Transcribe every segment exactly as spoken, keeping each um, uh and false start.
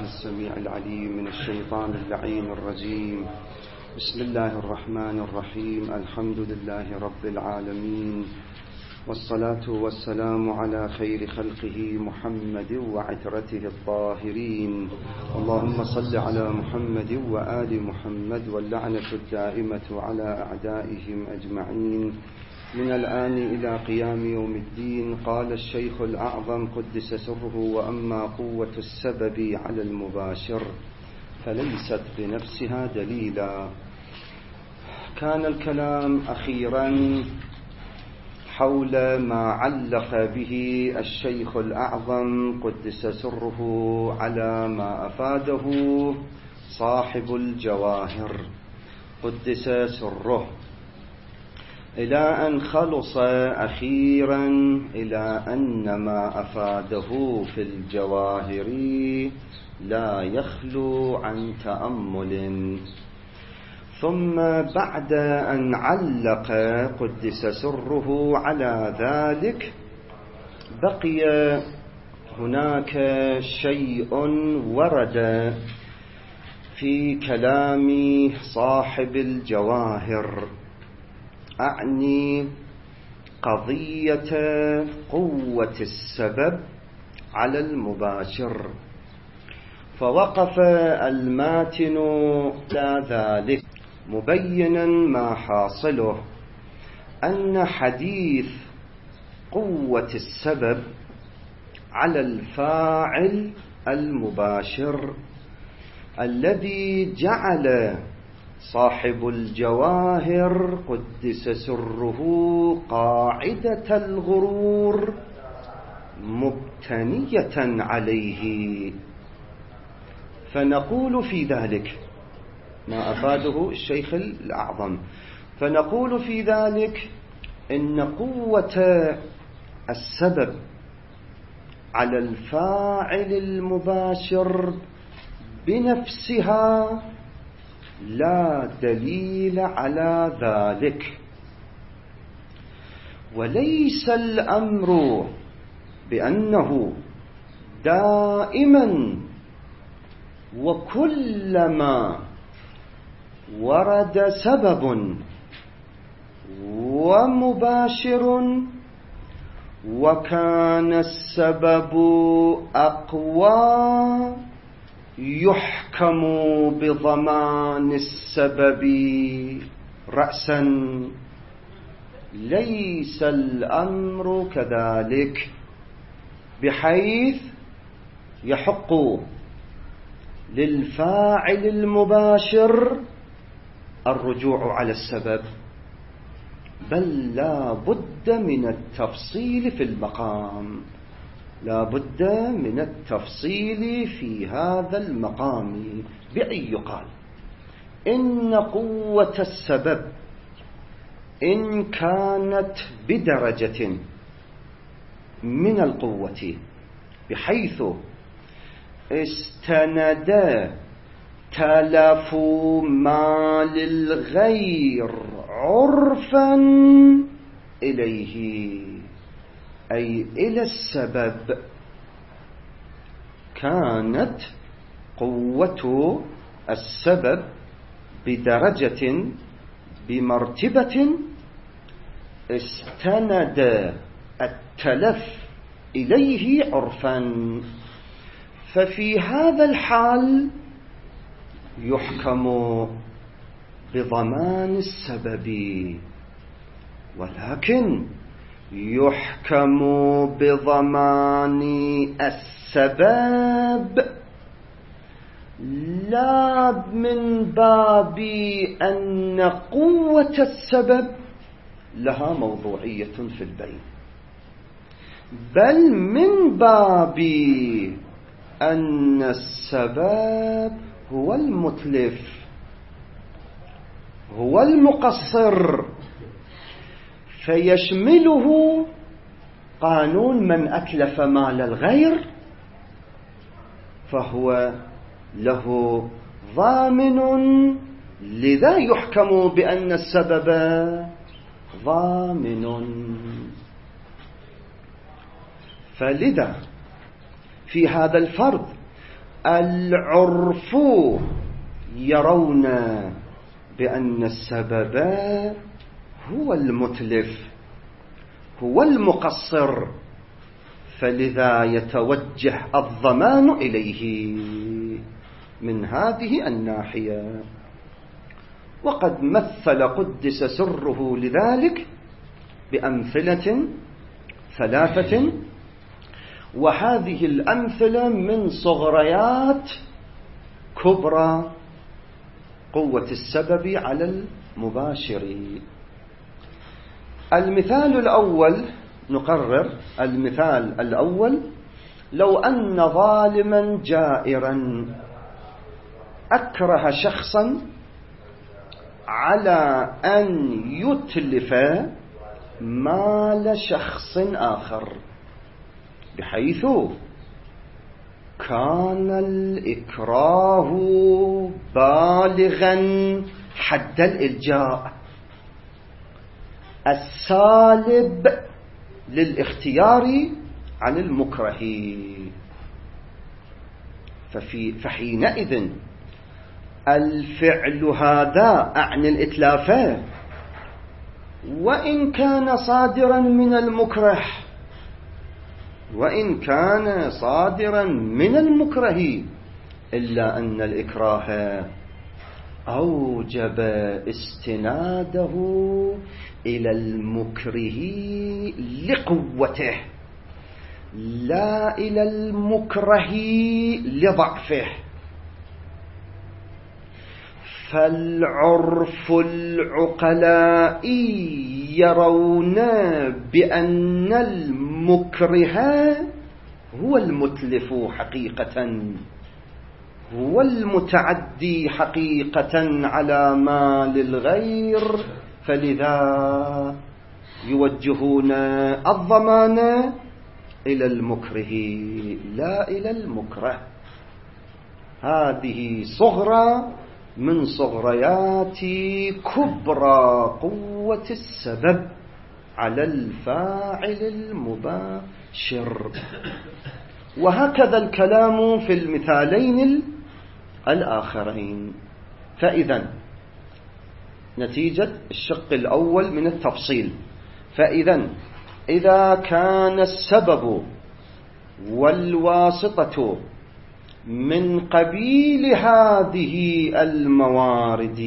السميع العليم من الشيطان اللعين الرجيم. بسم الله الرحمن الرحيم. الحمد لله رب العالمين، والصلاة والسلام على خير خلقه محمد وعترته الطاهرين. اللهم صل على محمد وآل محمد، واللعنة الدائمة على أعدائهم أجمعين من الآن إلى قيام يوم الدين. قال الشيخ الأعظم قدس سره: وأما قوة السبب على المباشر فليست بنفسها دليلا. كان الكلام أخيرا حول ما علق به الشيخ الأعظم قدس سره على ما أفاده صاحب الجواهر قدس سره، إلى أن خلص أخيرا إلى أن ما أفاده في الجواهر لا يخلو عن تأمل. ثم بعد أن علق قدس سره على ذلك، بقي هناك شيء ورد في كلام صاحب الجواهر، أعني قضية قوة السبب على المباشر. فوقف الماتن على ذلك مبينا ما حاصله، أن حديث قوة السبب على الفاعل المباشر الذي جعل صاحب الجواهر قدس سره قاعدة الغرور مبتنية عليه. فنقول في ذلك ما أفاده الشيخ الأعظم، فنقول في ذلك إن قوة السبب على الفاعل المباشر بنفسها لا دليل على ذلك، وليس الأمر بأنه دائما وكلما ورد سبب ومباشر وكان السبب أقوى يحكم بضمان السبب رأسا. ليس الأمر كذلك، بحيث يحق للفاعل المباشر الرجوع على السبب، بل لا بد من التفصيل في المقام، لا بد من التفصيل في هذا المقام. بأن يقال إن قوة السبب إن كانت بدرجة من القوة بحيث استند تلف ما للغير عرفا إليه، أي إلى السبب، كانت قوة السبب بدرجة بمرتبة استند التلف إليه عرفا، ففي هذا الحال يحكم بضمان السبب، ولكن يحكم بضمان السبب لا من باب أن قوة السبب لها موضوعية في البين، بل من باب أن السبب هو المتلف، هو المقصر، فيشمله قانون من أتلف مال الغير فهو له ضامن، لذا يحكم بأن السبب ضامن. فلذا في هذا الفرض العرف يرون بأن السبب هو المتلف هو المقصر، فلذا يتوجه الضمان إليه من هذه الناحية. وقد مثل قدس سره لذلك بأمثلة ثلاثة، وهذه الأمثلة من صغريات كبرى قوة السبب على المباشر. المثال الأول، نقرر المثال الأول: لو أن ظالما جائرا أكره شخصا على أن يتلف مال شخص آخر، بحيث كان الإكراه بالغا حد الإلجاء السالب للاختيار عن المكره، ففي فحينئذ الفعل هذا أعني الإتلاف وإن كان صادرا من المكره وإن كان صادرا من المكره إلا أن الإكراه أوجب استناده إلى المكره لقوته لا إلى المكره لضعفه. فالعرف العقلاء يرون بأن المكره هو المتلف حقيقة، هو المتعدي حقيقة على مال الغير، فلذا يوجهون الضمان إلى المكره لا إلى المكره. هذه صغرى من صغريات كبرى قوة السبب على الفاعل المباشر. وهكذا الكلام في المثالين الآخرين. فإذا نتيجة الشق الأول من التفصيل، فإذا إذا كان السبب والواسطة من قبيل هذه الموارد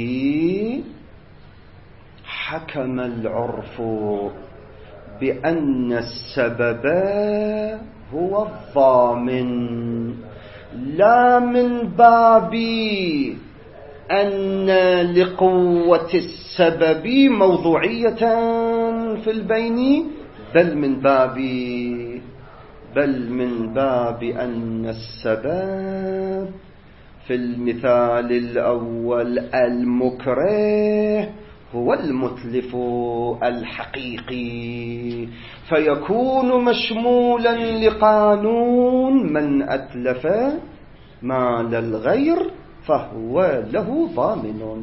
حكم العرف بأن السبب هو الضامن، لا من باب أن لقوة السبب موضوعية في البين، بل من باب بل من باب أن السبب في المثال الأول المكره هو المتلف الحقيقي، فيكون مشمولا لقانون من أتلف مال الغير فهو له ضامن،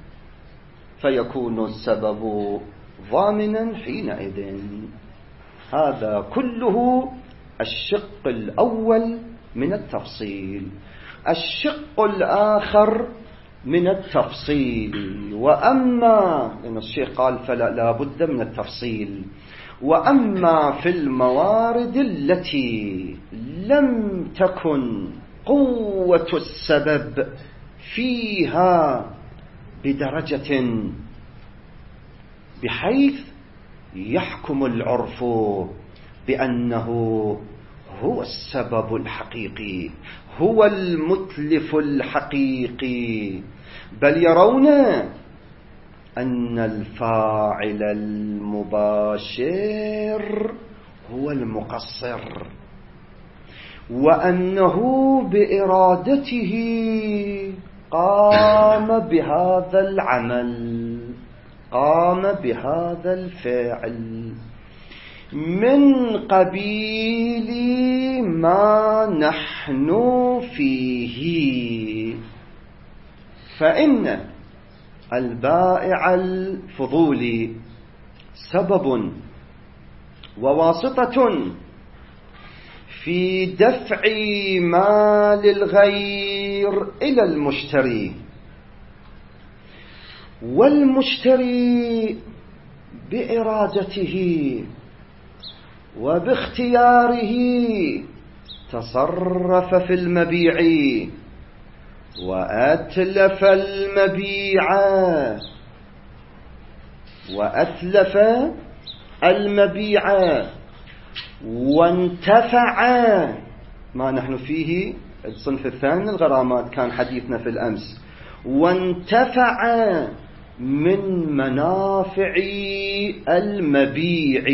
فيكون السبب ضامنا حينئذ. هذا كله الشق الأول من التفصيل. الشق الآخر من التفصيل، وأما لأن الشيخ قال فلا لا بد من التفصيل، وأما في الموارد التي لم تكن قوة السبب فيها بدرجة بحيث يحكم العرف بأنه هو السبب الحقيقي هو المتلف الحقيقي، بل يرون أن الفاعل المباشر هو المقصر، وأنه بإرادته قام بهذا العمل، قام بهذا الفعل من قبيل ما نحن فيه. فإن البائع الفضولي سبب وواسطة في دفع مال الغير إلى المشتري، والمشتري بإرادته وباختياره تصرف في المبيع وأتلف المبيع وأتلف المبيع وانتفع، ما نحن فيه الصنف الثاني من الغرامات كان حديثنا في الأمس، وانتفع من منافع المبيع،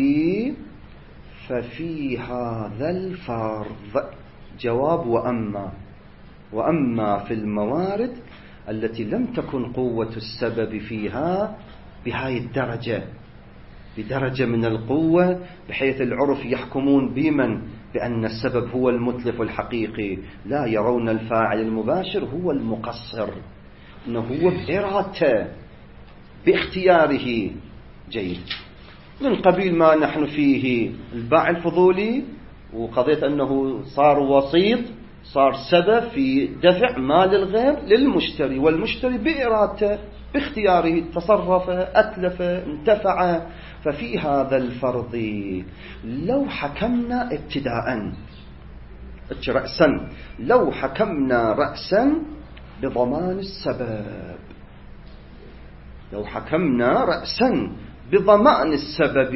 ففي هذا الفرض جواب وأما. وأما في الموارد التي لم تكن قوة السبب فيها بهاي الدرجة، بدرجة من القوة بحيث العرف يحكمون بمن بأن السبب هو المتلف الحقيقي، لا يرون الفاعل المباشر هو المقصر، أنه هو بإرادته باختياره. جيد. من قبيل ما نحن فيه الباع الفضولي، وقضية أنه صار وسيط، صار سبب في دفع مال الغير للمشتري، والمشتري بإرادته باختياره تصرف أتلف انتفع. ففي هذا الفرض لو حكمنا ابتداء رأسا لو حكمنا رأسا بضمان السبب لو حكمنا رأسا بضمان السبب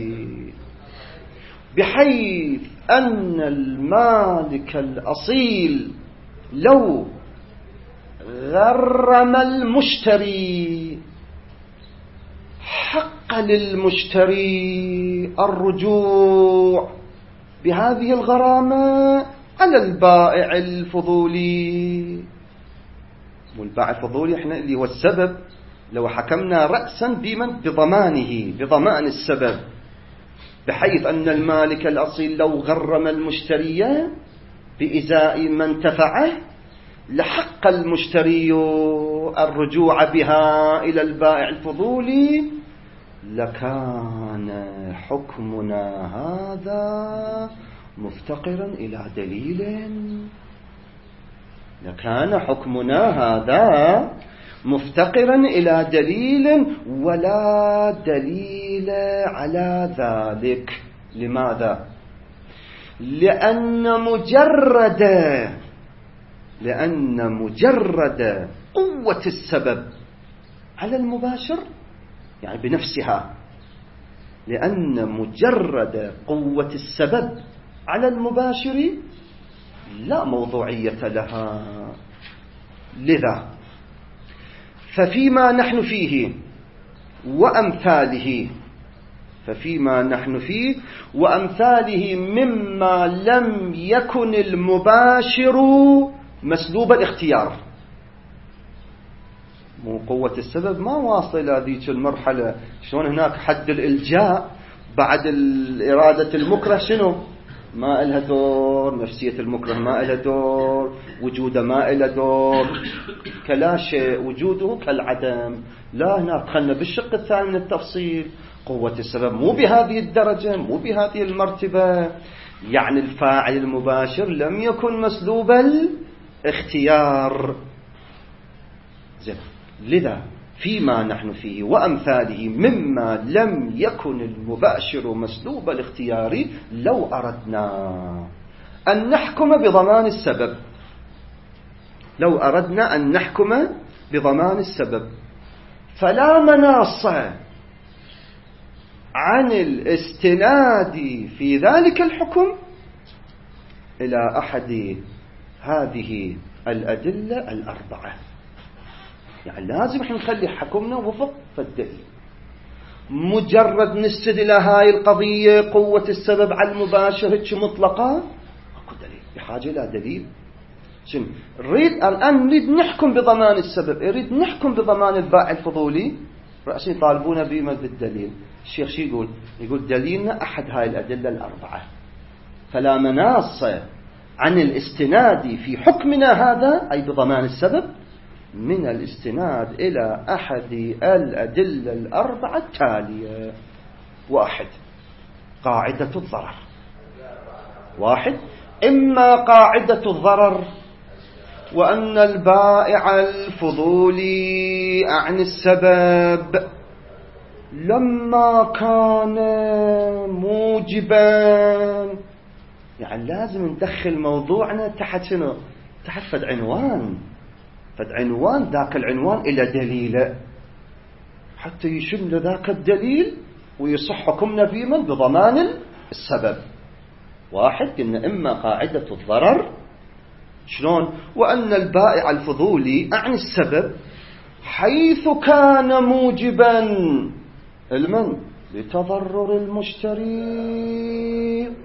بحيث أن المالك الأصيل لو غرم المشتري حق للمشتري الرجوع بهذه الغرامة على البائع الفضولي. والبائع الفضولي احنا اللي هو السبب، لو حكمنا رأسا بمن بضمانه بضمان السبب، بحيث أن المالك الأصيل لو غرم المشتري بإزاء ما انتفعه لحق المشتري الرجوع بها إلى البائع الفضولي، لكان حكمنا هذا مفتقرا إلى دليل لكان حكمنا هذا مفتقرا إلى دليل ولا دليل على ذلك. لماذا؟ لأن مجرد لأن مجرد قوة السبب على المباشر يعني بنفسها لأن مجرد قوة السبب على المباشر لا موضوعية لها. لذا ففيما نحن فيه وأمثاله ففيما نحن فيه وأمثاله مما لم يكن المباشر مسلوب الاختيار. مو قوة السبب ما واصل إلى ذيك المرحلة. شلون هناك حد الإلجاء بعد الإرادة المكره شنو؟ ما إلها دور، نفسية المكره ما إلها دور، وجوده ما إلها دور، كلا شيء وجوده كالعدم. لا، هنا دخلنا بالشق الثاني من التفصيل. قوة السبب مو بهذه الدرجة، مو بهذه المرتبة، يعني الفاعل المباشر لم يكن مسلوب الاختيار. زين. لذا فيما نحن فيه وأمثاله مما لم يكن المباشر مسلوب الاختيار لو أردنا أن نحكم بضمان السبب لو أردنا أن نحكم بضمان السبب فلا مناص عن الاستناد في ذلك الحكم إلى أحد هذه الأدلة الأربعة. يعني لازم احنا نخلي حكمنا وفق فالدليل. مجرد نستد إلى هاي القضية قوة السبب على المباشر هيك مطلقة اكو دليل، بحاجة إلى دليل. شنو نريد الآن؟ نريد نحكم بضمان السبب، نريد نحكم بضمان البائع الفضولي، رأسي يطالبون بما بالدليل. الشيخ شي يقول؟ يقول دليلنا أحد هاي الأدلة الأربعة، فلا مناص عن الاستناد في حكمنا هذا أي بضمان السبب من الاستناد إلى أحد الأدلة الأربعة التالية. واحد، قاعدة الضرر. واحد، إما قاعدة الضرر، وأن البائع الفضولي عن السبب لما كان موجبا، يعني لازم ندخل موضوعنا تحت شنو؟ تحت فد عنوان، فد عنوان ذاك العنوان إلى دليله حتى يشمل ذاك الدليل ويصح حكمنا في من بضمان السبب. واحد قلنا إما قاعدة الضرر، شلون؟ وأن البائع الفضولي عن السبب حيث كان موجبا المن لتضرر المشتري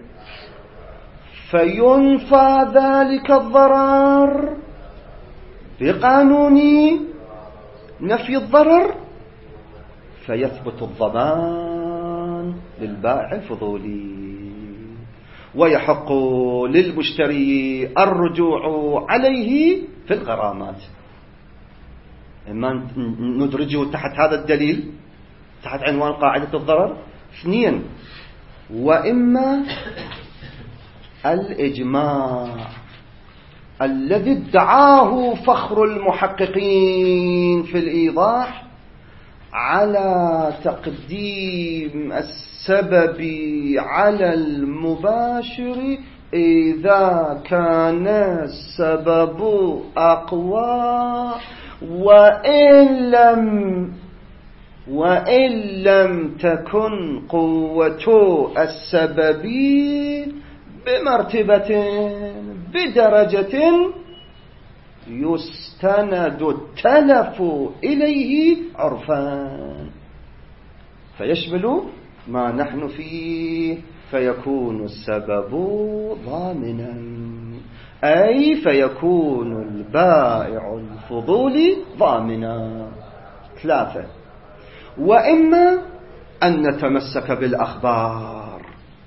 فينفى ذلك الضرر بقانون نفي الضرر فيثبت الضمان للبائع الفضولي، ويحق للمشتري الرجوع عليه في الغرامات. إما ندرجه تحت هذا الدليل تحت عنوان قاعدة الضرر. اثنين، وإما الإجماع الذي ادعاه فخر المحققين في الإيضاح على تقديم السبب على المباشر إذا كان السبب أقوى وإن لم وإن لم تكن قوة السبب بمرتبة بدرجة يستند التلف إليه عرفان، فيشمل ما نحن فيه، فيكون السبب ضامنا، أي فيكون البائع الفضولي ضامنا. ثلاثة، وإما أن نتمسك بالأخبار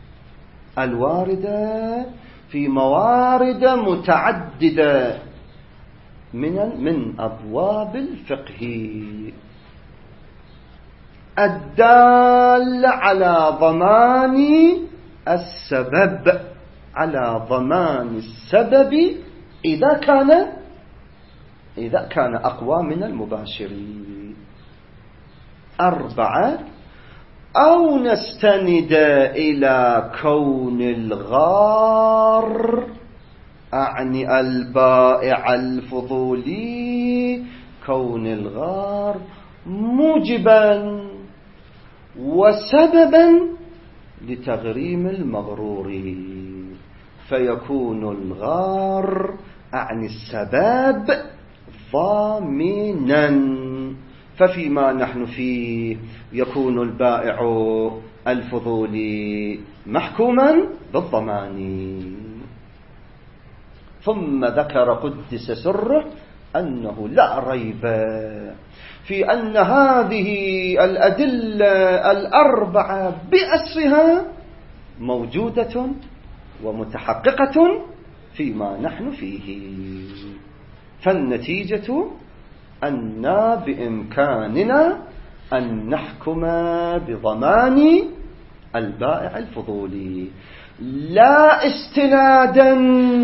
الواردة في موارد متعددة من من أبواب الفقه الدال على ضمان السبب على ضمان السبب إذا كان إذا كان أقوى من المباشر. أربعة، أو نستند إلى كون الغار أعني البائع الفضولي كون الغار موجبا وسببا لتغريم المغرور، فيكون الغار أعني السبب ضامنا، ففيما نحن فيه يكون البائع الفضولي محكوما بالضمان. ثم ذكر قدس سره أنه لا ريب في أن هذه الأدلة الأربعة بأسرها موجودة ومتحققة فيما نحن فيه، فالنتيجة أن بإمكاننا أن نحكم بضمان البائع الفضولي لا استنادا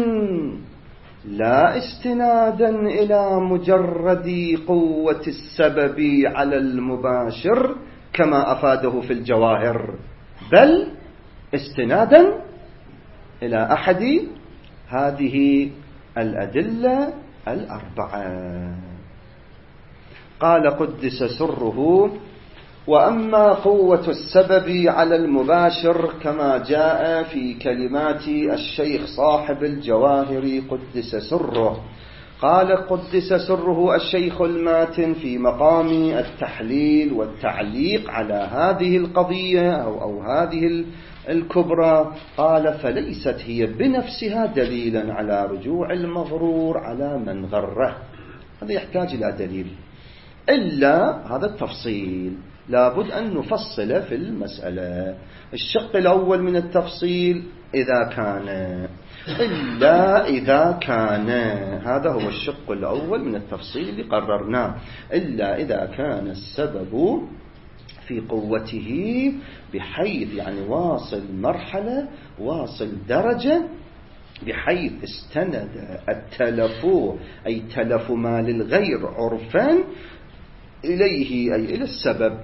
لا استنادا إلى مجرد قوة السبب على المباشر كما أفاده في الجواهر، بل استنادا إلى أحد هذه الأدلة الأربعة. قال قدس سره: وأما قوة السبب على المباشر كما جاء في كلمات الشيخ صاحب الجواهر قدس سره. قال قدس سره الشيخ الماتن في مقام التحليل والتعليق على هذه القضية أو, أو هذه الكبرى، قال: فليست هي بنفسها دليلا على رجوع المغرور على من غره. هذا يحتاج إلى دليل، إلا هذا التفصيل لابد أن نفصل في المسألة. الشق الأول من التفصيل إذا كان، إلا إذا كان، هذا هو الشق الأول من التفصيل اللي قررناه. إلا إذا كان السبب في قوته بحيث يعني واصل مرحلة واصل درجة بحيث استند التلف أي تلف مال الغير عرفا إليه أي إلى السبب،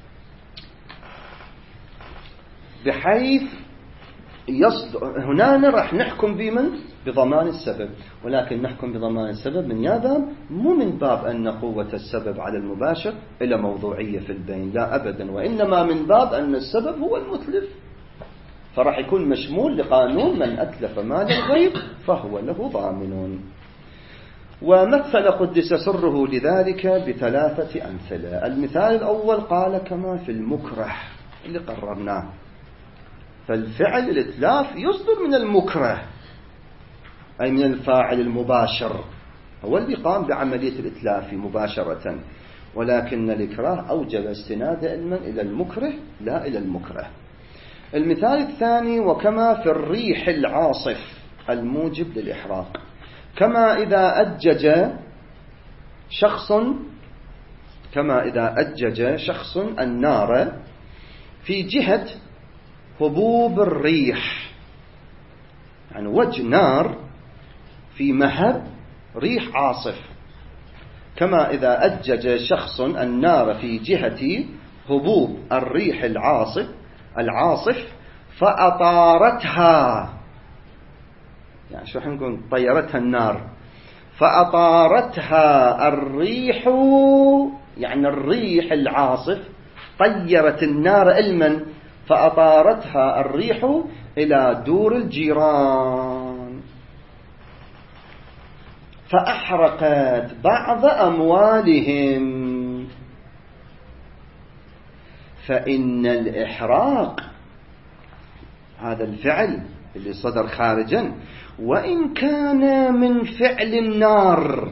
بحيث يصدر هنا راح نحكم بمن بضمان السبب، ولكن نحكم بضمان السبب من يابا مو من باب أن قوة السبب على المباشر إلى موضوعية في البين، لا أبدا، وإنما من باب أن السبب هو المتلف، فراح يكون مشمول لقانون من أتلف مال الغير فهو له ضامن. ومثل قدس سره لذلك بثلاثة أمثلة. المثال الأول قال كما في المكره اللي قررناه، فالفعل الإتلاف يصدر من المكره أي من الفاعل المباشر، هو اللي قام بعملية الإتلاف مباشرة، ولكن الإكراه أوجب استناد علما إلى المكره لا إلى المكره. المثال الثاني وكما في الريح العاصف الموجب للإحراق، كما إذا أجج شخص كما إذا أجج شخص النار في جهة هبوب الريح، يعني وجه نار في مهب ريح عاصف، كما إذا أجج شخص النار في جهة هبوب الريح العاصف العاصف فأطارتها، يعني شو حنقول طيرتها النار، فأطارتها الريح يعني الريح العاصف طيرت النار علما، فأطارتها الريح إلى دور الجيران فأحرقت بعض أموالهم، فإن الإحراق هذا الفعل اللي صدر خارجا وإن كان من فعل النار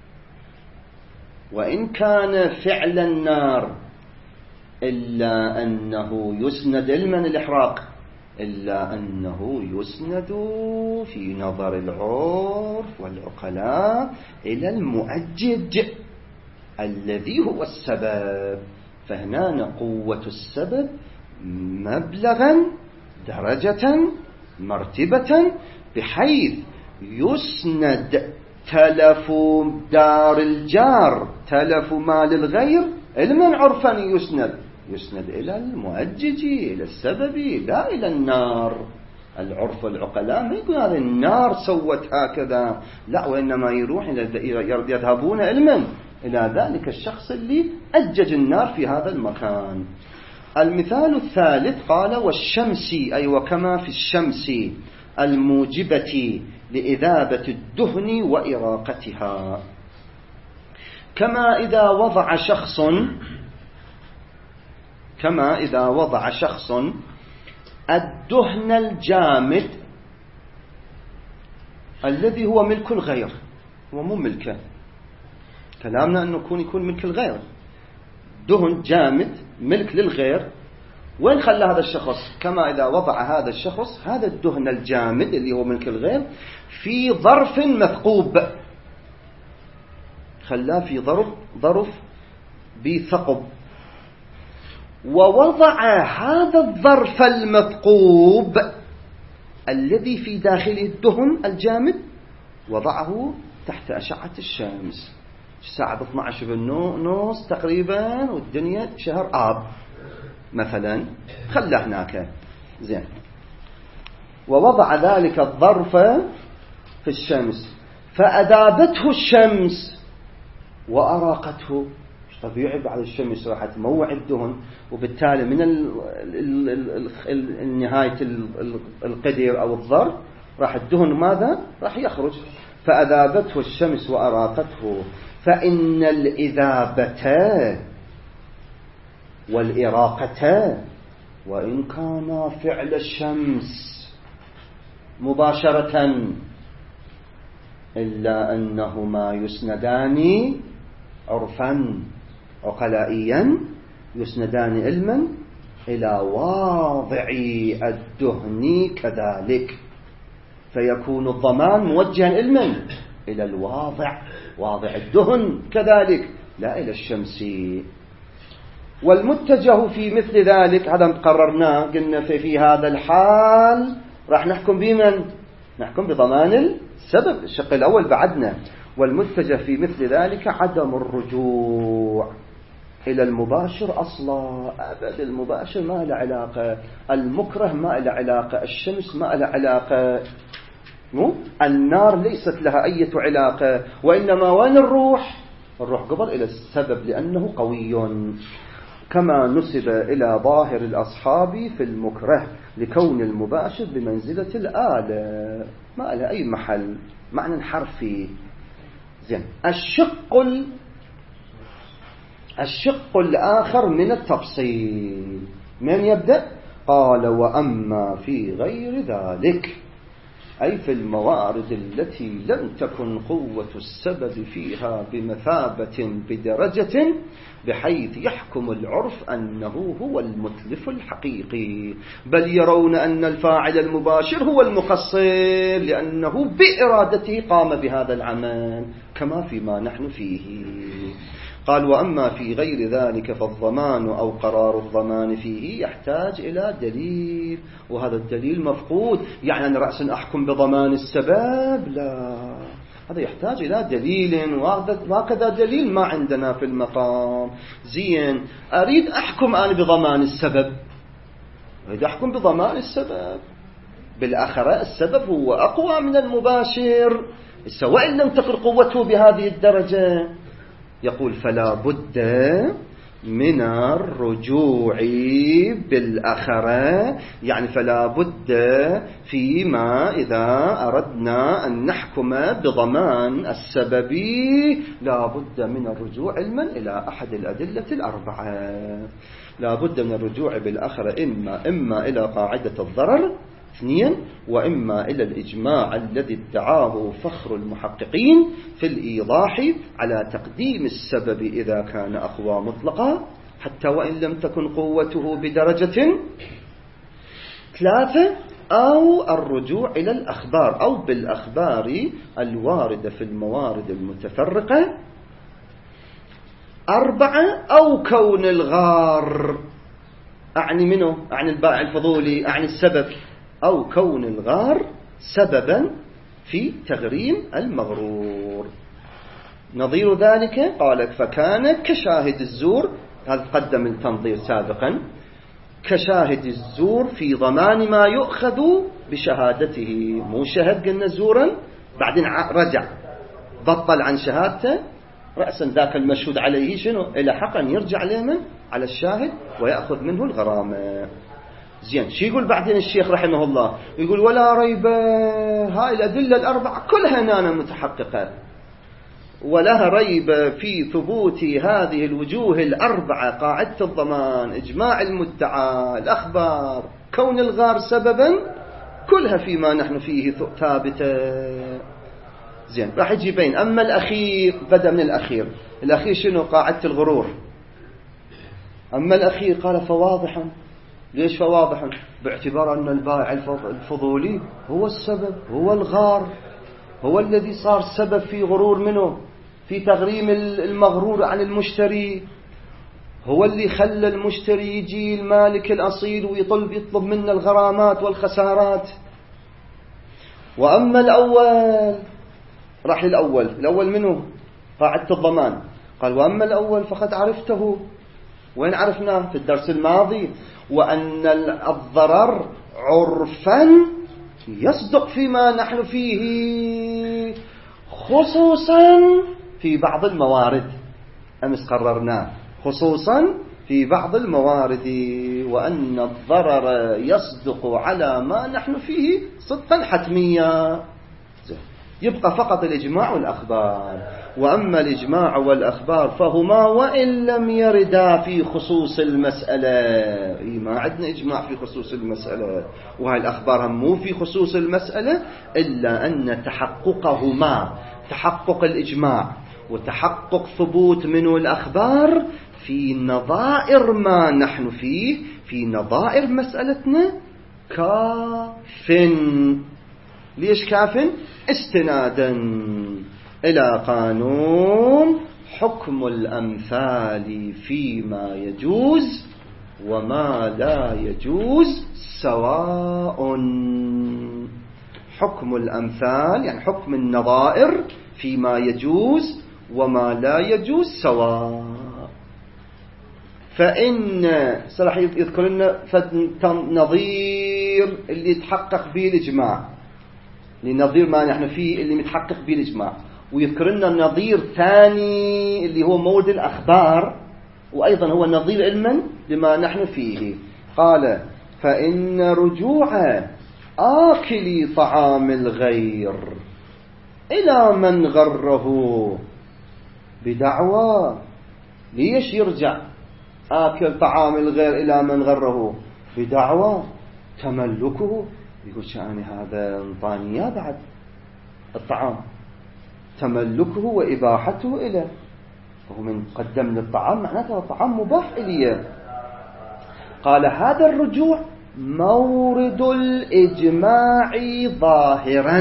وإن كان فعل النار إلا أنه يسند لمن الإحراق إلا أنه يسند في نظر العرف والعقلاء إلى المؤجج الذي هو السبب، فهنا قوة السبب مبلغا درجة مرتبة بحيث يسند تلف دار الجار تلف مال الغير علما عرفا يسند يسند إلى المؤجج إلى السبب لا إلى النار. العرف والعقلاء ما يقول هذا النار سوت هكذا، لا، وإنما يروح يذهبون علما إلى ذلك الشخص اللي أجج النار في هذا المكان. المثال الثالث قال والشمس أي وكما في الشمس الموجبة لإذابة الدهن وإراقتها، كما إذا وضع شخص كما إذا وضع شخص الدهن الجامد الذي هو ملك الغير، هو مو ملكه، كلامنا أنه يكون يكون ملك الغير، دهن جامد ملك للغير، وين خلى هذا الشخص؟ كما إذا وضع هذا الشخص هذا الدهن الجامد اللي هو ملك الغير في ظرف مثقوب، خلاه في ظرف ظرف بثقب، ووضع هذا الظرف المثقوب الذي في داخله الدهن الجامد وضعه تحت أشعة الشمس الساعة اثنتي عشرة بالنص تقريبا والدنيا شهر آب مثلا، خلى هناك زين، ووضع ذلك الظرف في الشمس فأذابته الشمس وأراقته. طبيعي بعد الشمس راح تموع الدهن، وبالتالي من نهاية القدر أو الظرف راح الدهن ماذا؟ راح يخرج، فأذابته الشمس وأراقته، فإن الإذابة والإراقة وإن كان فعل الشمس مباشرة إلا أنهما يسندان عرفا عقلائيا، يسندان علما إلى واضع الدهن كذلك، فيكون الضمان موجها علما إلى الواضع واضع الدهن كذلك لا إلى الشمس. والمتجه في مثل ذلك، هذا قررناه، قلنا في, في هذا الحال راح نحكم بمن؟ نحكم بضمان السبب. الشق الأول بعدنا. والمتجه في مثل ذلك عدم الرجوع إلى المباشر أصلا، أبدا المباشر ما له علاقة، المكره ما له علاقة، الشمس ما له علاقة، مو النار ليست لها أي علاقة، وإنما وين الروح؟ الروح قبل إلى السبب لأنه قوي، كما نسب إلى ظاهر الأصحاب في المكره لكون المباشر بمنزلة الآلة، ما له أي محل، معنى حرفي. زين. الشق ال... الشق الآخر من التفصيل من يبدأ؟ قال وأما في غير ذلك، أي في الموارد التي لم تكن قوة السبب فيها بمثابة بدرجة بحيث يحكم العرف أنه هو المتلف الحقيقي، بل يرون أن الفاعل المباشر هو المقصر لأنه بإرادته قام بهذا العمل كما فيما نحن فيه. قال وأما في غير ذلك فالضمان أو قرار الضمان فيه يحتاج إلى دليل، وهذا الدليل مفقود. يعني أنا رأسا أحكم بضمان السبب؟ لا، هذا يحتاج إلى دليل، وهكذا دليل ما عندنا في المقام. زين، أريد أحكم أنا بضمان السبب، أريد أحكم بضمان السبب، بالآخرة السبب هو أقوى من المباشر سواء لم تكن قوته بهذه الدرجة. يقول فلا بد من الرجوع بالأخرة، يعني فلا بد فيما إذا أردنا أن نحكم بضمان السبب لا بد من الرجوع علما إلى أحد الأدلة الأربعة. لا بد من الرجوع بالأخرة إما, إما إلى قاعدة الضرر اثنين، وإما إلى الإجماع الذي ادعاه فخر المحققين في الإيضاح على تقديم السبب إذا كان أقوى مطلقا حتى وإن لم تكن قوته بدرجة ثلاثة، أو الرجوع إلى الأخبار أو بالأخبار الواردة في الموارد المتفرقة أربعة، أو كون الغار، أعني منه، أعني البائع الفضولي، أعني السبب، أو كون الغار سببا في تغريم المغرور. نظير ذلك قال فكان كشاهد الزور، هذا قدم التنظير سابقا، كشاهد الزور في ضمان ما يؤخذ بشهادته. مو شهد قلنا زورا بعدين رجع بطل عن شهادته، رأسا ذاك المشهود عليه شنو إلى حقا يرجع لمن؟ على الشاهد ويأخذ منه الغرامة. زين، شو يقول بعدين الشيخ رحمه الله؟ يقول ولا ريب هاي الأدلة الأربعة كلها نانا متحققة، ولا ريب في ثبوت هذه الوجوه الأربعة، قاعدة الضمان، إجماع المدعى، الأخبار، كون الغار سببا، كلها فيما نحن فيه ثابتة. زين، راح يجي بين. أما الأخير، بدأ من الأخير، الأخير شنو؟ قاعدة الغرور. أما الأخير قال فواضحا. ليش فواضحا؟ باعتبار أن البائع الفضولي هو السبب، هو الغار، هو الذي صار سبب في غرور منه، في تغريم المغرور عن المشتري، هو اللي خلى المشتري يجي المالك الأصيل ويطلب يطلب منا الغرامات والخسارات. وأما الأول، راح للأول، الأول منه قاعدة الضمان، قال وأما الأول فقد عرفته. وين عرفناه؟ في الدرس الماضي، وأن الضرر عرفا يصدق فيما نحن فيه خصوصا في بعض الموارد. أمس قررناه خصوصا في بعض الموارد، وأن الضرر يصدق على ما نحن فيه صدقا حتميا. يبقى فقط الإجماع والأخبار. وأما الإجماع والأخبار فهما وإن لم يردا في خصوص المسألة، ما عندنا إجماع في خصوص المسألة، وهي الأخبار هم مو في خصوص المسألة، إلا أن تحققهما، تحقق الإجماع وتحقق ثبوت منه الأخبار في نظائر ما نحن فيه، في نظائر مسألتنا، كاف. ليش كاف؟ استنادا إلى قانون حكم الأمثال فيما يجوز وما لا يجوز سواء. حكم الأمثال يعني حكم النظائر فيما يجوز وما لا يجوز سواء. فإن صراحة يذكر لنا نظير اللي يتحقق به الإجماع، لنظير ما نحن فيه اللي متحقق به الإجماع، ويذكر لنا نظير ثاني اللي هو مورد الأخبار، وأيضا هو نظير علما لما نحن فيه. قال فإن رجوع آكل طعام الغير إلى من غره بدعوى. ليش يرجع آكل طعام الغير إلى من غره؟ بدعوى تملكه. يقول شأني هذا انطانية بعد الطعام، تملكه وإباحته إليه، فهو من قدم للطعام معناته الطعام مباح إليه. قال هذا الرجوع مورد الإجماع ظاهرا،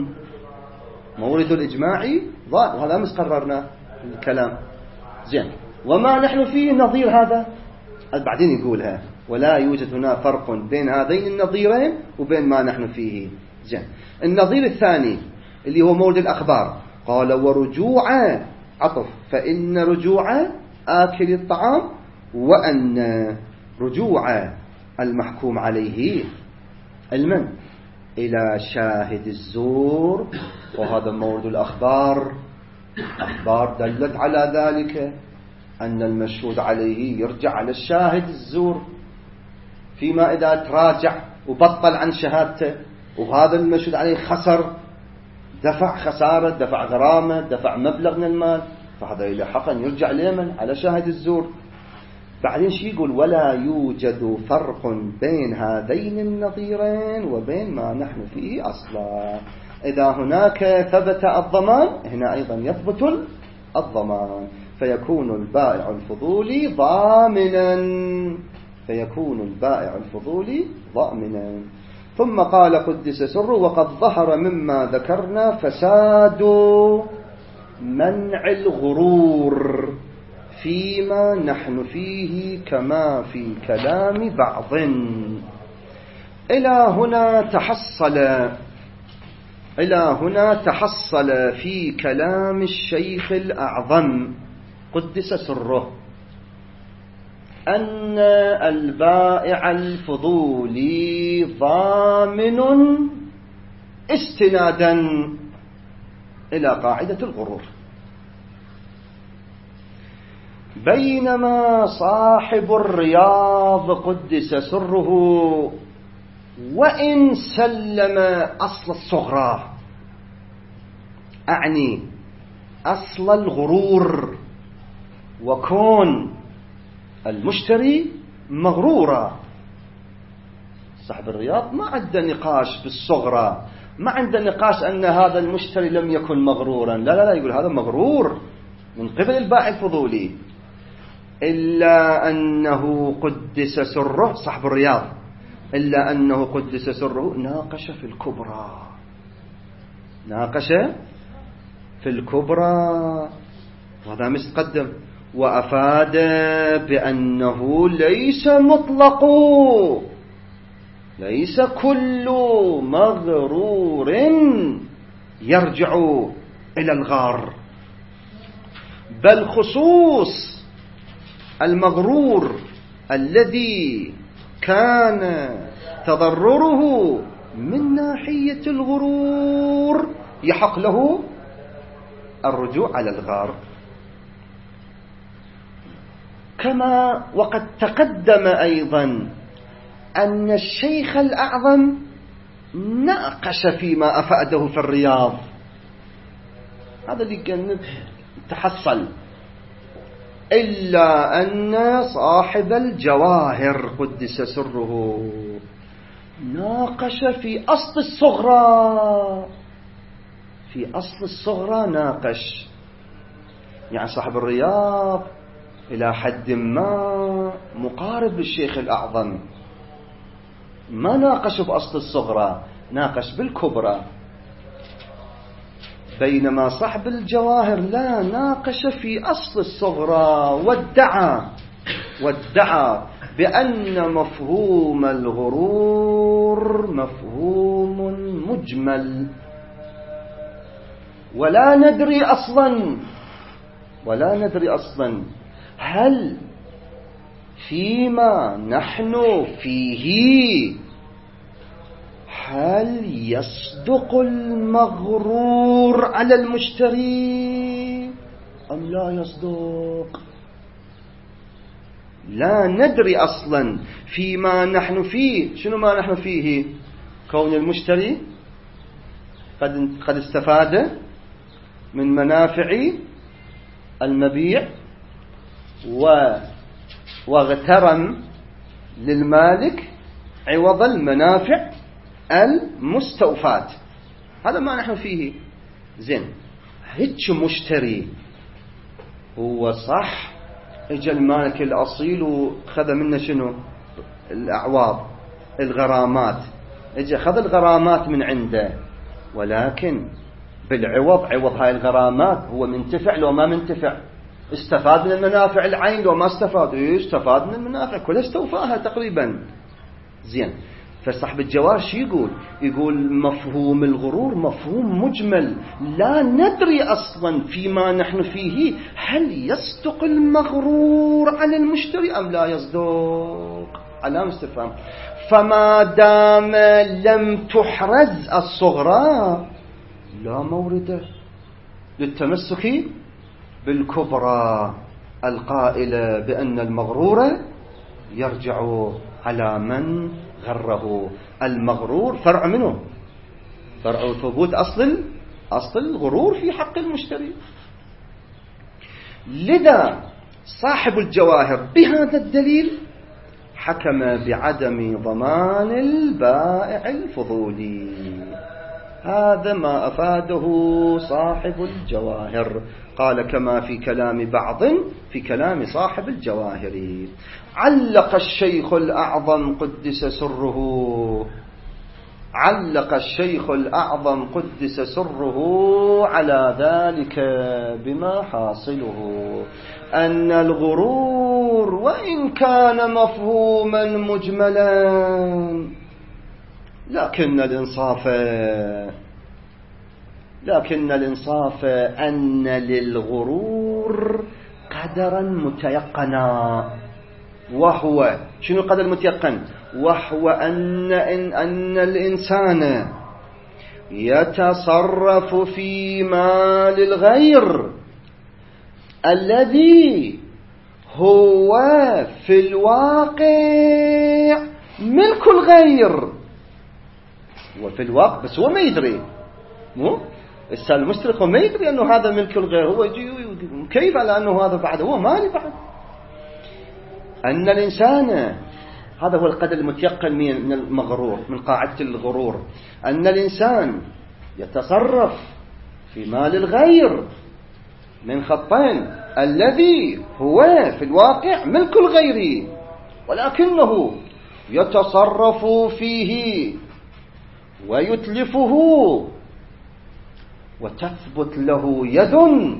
مورد الإجماع ظاهر، وهذا مش قررنا الكلام زين. وما نحن فيه نظير هذا بعدين يقولها، ولا يوجد هنا فرق بين هذين النظيرين وبين ما نحن فيه زين. النظير الثاني اللي هو مورد الأخبار، قال ورجوع عطف فإن رجوع آكل الطعام، وأن رجوع المحكوم عليه المن إلى شاهد الزور، وهذا مورد الأخبار. أخبار دلت على ذلك أن المشهود عليه يرجع على الشاهد الزور، فيما إذا تراجع وبطل عن شهادته وهذا المشهود عليه خسر، دفع خسارة، دفع غرامة، دفع مبلغ من المال، فهذا إلى حقا يرجع لمن على شاهد الزور. بعدين شي يقول ولا يوجد فرق بين هذين النظيرين وبين ما نحن فيه أصلا. إذا هناك ثبت الضمان هنا أيضا يثبت الضمان، فيكون البائع الفضولي ضامنا، فيكون البائع الفضولي ضامنا. ثم قال قدس سره وقد ظهر مما ذكرنا فساد منع الغرور فيما نحن فيه كما في كلام بعض. إلى هنا تحصل إلى هنا تحصل في كلام الشيخ الأعظم قدس سره أن البائع الفضولي ضامن استنادا إلى قاعدة الغرور، بينما صاحب الرياض قدس سره وإن سلم أصل الصغرى، أعني أصل الغرور وكون المشتري مغرورا، صاحب الرياض ما عنده نقاش بالصغرى، ما عنده نقاش أن هذا المشتري لم يكن مغرورا، لا لا لا، يقول هذا مغرور من قبل البائع الفضولي، إلا أنه قدس سره صاحب الرياض، إلا أنه قدس سره ناقش في الكبرى، ناقش في الكبرى، وهذا مستقدم، وأفاد بأنه ليس مطلق، ليس كل مغرور يرجع إلى الغار، بل خصوص المغرور الذي كان تضرره من ناحية الغرور يحق له الرجوع على الغار. كما وقد تقدم أيضا أن الشيخ الأعظم ناقش فيما أفاده في الرياض، هذا اللي كان تحصل، إلا أن صاحب الجواهر قدس سره ناقش في أصل الصغرى، في أصل الصغرى ناقش، يعني صاحب الرياض إلى حد ما مقارب للشيخ الأعظم، ما ناقش بأصل الصغرى، ناقش بالكبرى. بينما صاحب الجواهر لا، ناقش في أصل الصغرى وادعى وادعى بأن مفهوم الغرور مفهوم مجمل، ولا ندري أصلا ولا ندري أصلا هل فيما نحن فيه هل يصدق المغرور على المشتري أم لا يصدق. لا ندري أصلا فيما نحن فيه. شنو ما نحن فيه؟ كون المشتري قد قد استفاد من منافع المبيع واغترم للمالك عوض المنافع المستوفات. هذا ما نحن فيه. زين، هيك مشتري هو صح اجى المالك الأصيل وخذ منه شنو؟ الأعواض، الغرامات، اجى خذ الغرامات من عنده، ولكن بالعوض عوض هاي الغرامات هو منتفع لو ما منتفع؟ استفاد من المنافع العين لو ما استفاد؟ إيه، استفاد من المنافع كلها، استوفاها تقريبا. زين، فصاحب الجواهر شو يقول؟ يقول مفهوم الغرور مفهوم مجمل، لا ندري أصلا فيما نحن فيه هل يصدق المغرور على المشتري أم لا يصدق. علامة استفهام. فما دام لم تحرز الصغرى لا مورد للتمسك بالكبرى القائلة بأن المغرور يرجع على من غره. المغرور فرع منه، فرع ثبوت أصل أصل الغرور في حق المشتري. لذا صاحب الجواهر بهذا الدليل حكم بعدم ضمان البائع الفضولي. هذا ما أفاده صاحب الجواهر. قال كما في كلام بعض في كلام صاحب الجواهر. علق الشيخ الأعظم قدس سره علق الشيخ الأعظم قدس سره على ذلك بما حاصله أن الغرور وإن كان مفهوما مجملا لكن الإنصاف لكن الإنصاف أن للغرور قدرا متيقنا، وهو شنو قدر المتيقن؟ وهو أن, إن أن الإنسان يتصرف في مال الغير الذي هو في الواقع ملك الغير. وفي الواقع بس هو ما يدري، مو السال المشترك هو ما يدري أنه هذا ملك الغير، هو يجي كيف على أنه هذا بعد هو مالي بعد. أن الإنسان، هذا هو القدر المتيقن من المغرور، من قاعدة الغرور، أن الإنسان يتصرف في مال الغير من خطين الذي هو في الواقع ملك الغير، ولكنه يتصرف فيه ويتلفه وتثبت له يد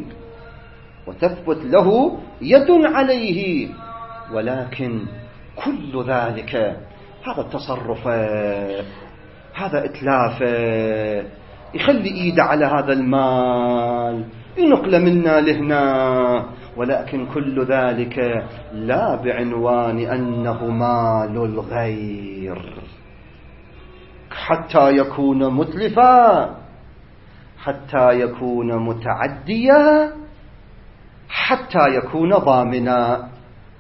وتثبت له يد عليه، ولكن كل ذلك هذا التصرف هذا إتلاف يخلي إيده على هذا المال ينقل منا لهنا، ولكن كل ذلك لا بعنوان أنه مال الغير، حتى يكون متلفا، حتى يكون متعديا، حتى يكون ضامنا.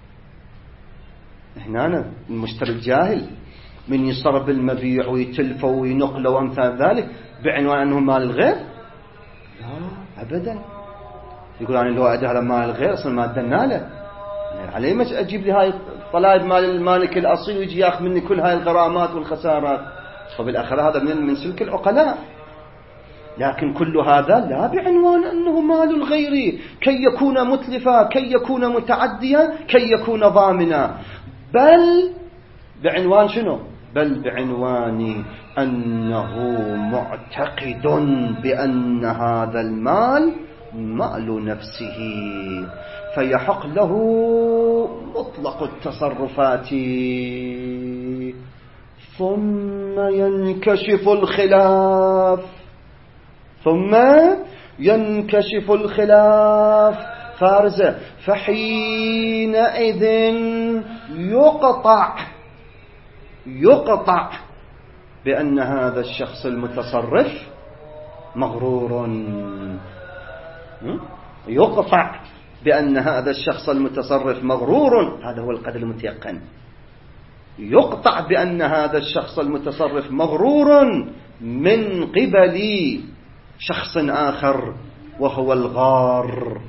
هنا المشتري الجاهل من يصرف المبيع ويتلفه وينقله وأمثال ذلك بعنوان أنه مال الغير؟ لا أبدا. يقول أنا لو أدي على مال الغير أصلا ما أدنا له، عليه مش أجيب لي هاي طلائب مال المالك الأصيل ويجي يأخذ مني كل هاي الغرامات والخسارات، وبالآخرة هذا من من سلك العقلاء. لكن كل هذا لا بعنوان أنه مال الغير كي يكون متلفا، كي يكون متعديا، كي يكون ضامنا، بل بعنوان شنو؟ بل بعنوان أنه معتقد بأن هذا المال مال نفسه، فيحق له مطلق التصرفات. ثم ينكشف الخلاف ثم ينكشف الخلاف فارزة، فحينئذ يقطع يقطع بأن هذا الشخص المتصرف مغرور، يقطع بأن هذا الشخص المتصرف مغرور. هذا هو القدر المتيقن، يقطع بأن هذا الشخص المتصرف مغرور من قبل شخص آخر وهو الغار،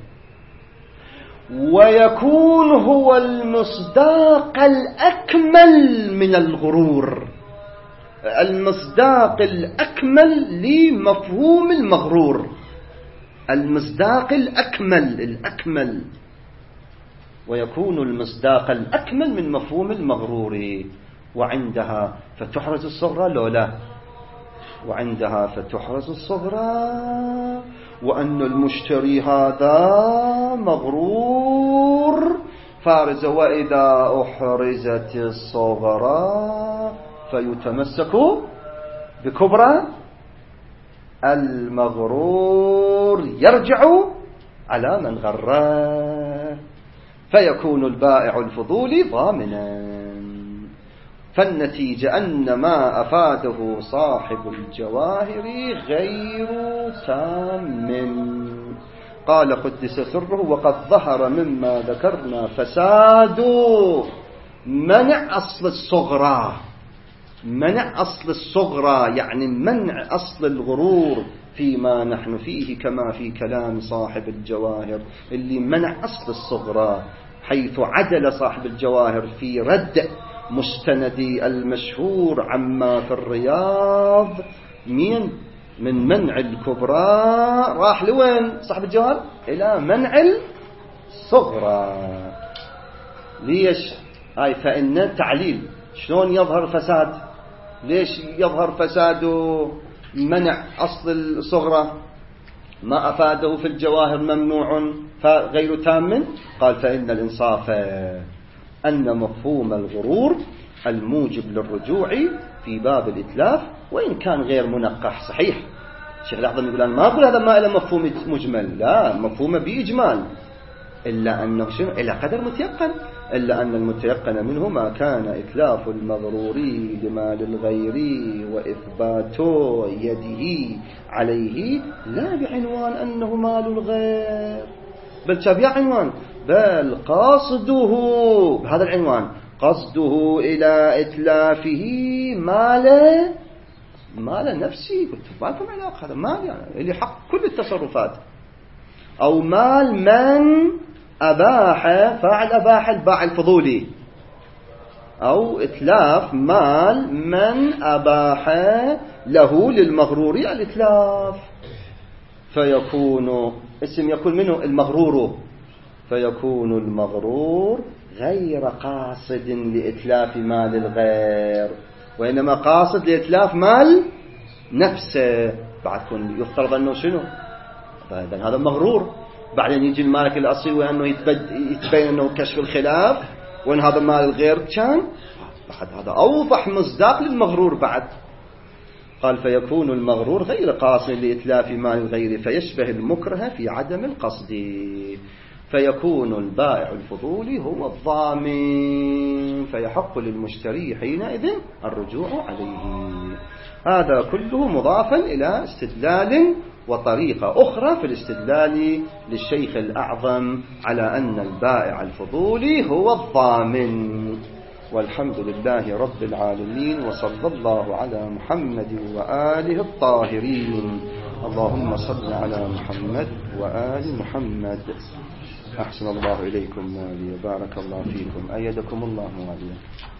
ويكون هو المصداق الأكمل من الغرور، المصداق الأكمل لمفهوم المغرور، المصداق الأكمل الأكمل ويكون المصداق الأكمل من مفهوم المغرور. وعندها فتحرز الصغرى لولا وعندها فتحرز الصغرى، وأن المشتري هذا مغرور فارز. وإذا أحرزت الصغرى فيتمسك بكبرى، المغرور يرجع على من غره، فيكون البائع الفضولي ضامنا. فالنتيجة أن ما أفاده صاحب الجواهر غير تام. قال قدس سره: وقد ظهر مما ذكرنا فساد منع أصل الصغرى، منع أصل الصغرى يعني منع أصل الغرور فيما نحن فيه، كما في كلام صاحب الجواهر اللي منع أصل الصغرى، حيث عدل صاحب الجواهر في رد مستندي المشهور عما في الرياض مين من منع الكبرى، راح لوين صاحب الجواهر؟ إلى منع الصغرى. ليش؟ هاي فإن تعليل. شلون يظهر فساد؟ ليش يظهر فساد منع أصل الصغرى؟ ما أفاده في الجواهر ممنوع غير تام. قال: فإن الإنصاف أن مفهوم الغرور الموجب للرجوع في باب الإتلاف وإن كان غير منقح. صحيح الشيخ الأعظم يقول: أنا ما أقول هذا ما إلى مفهوم مجمل، لا، مفهوم بإجمال، إلا أنه شنو؟ إلى قدر متيقن، إلا أن المتيقن منه ما كان إتلاف المغرور لمال الغير وإثبات يده عليه، لا بعنوان أنه مال الغير، بل شاب عنوان، بل قصده بهذا العنوان، قصده إلى إتلافه مال مال نفسي. قلت ما لكم علاقة، هذا مال يعني اللي حق كل التصرفات، أو مال من أباح، فاعل أباح الباع الفضولي، أو إتلاف مال من أباح له للمغرور الإتلاف، فيكون اسم يكون منه المغرور، فيكون المغرور غير قاصد لإتلاف مال الغير، وإنما قاصد لإتلاف مال نفسه. بعد كون يفترض أنه شنو؟ فإذا هذا مغرور. بعدين يجي المالك الأصيل وأنه يتبين أنه كشف الخلاف وأن هذا مال الغير كان، بعد هذا أوضح مصداق للمغرور. بعد قال: فيكون المغرور غير قاصد لإتلاف مال الغير فيشبه المكره في عدم القصد، فيكون البائع الفضولي هو الضامن، فيحق للمشتري حينئذ الرجوع عليه. هذا كله مضافا إلى استدلال وطريقة أخرى في الاستدلال للشيخ الأعظم على أن البائع الفضولي هو الضامن. والحمد لله رب العالمين، وصلى الله على محمد وآله الطاهرين. اللهم صل على محمد وآل محمد. أحسن الله إليكم والي، بارك الله فيكم، أيدكم الله والي.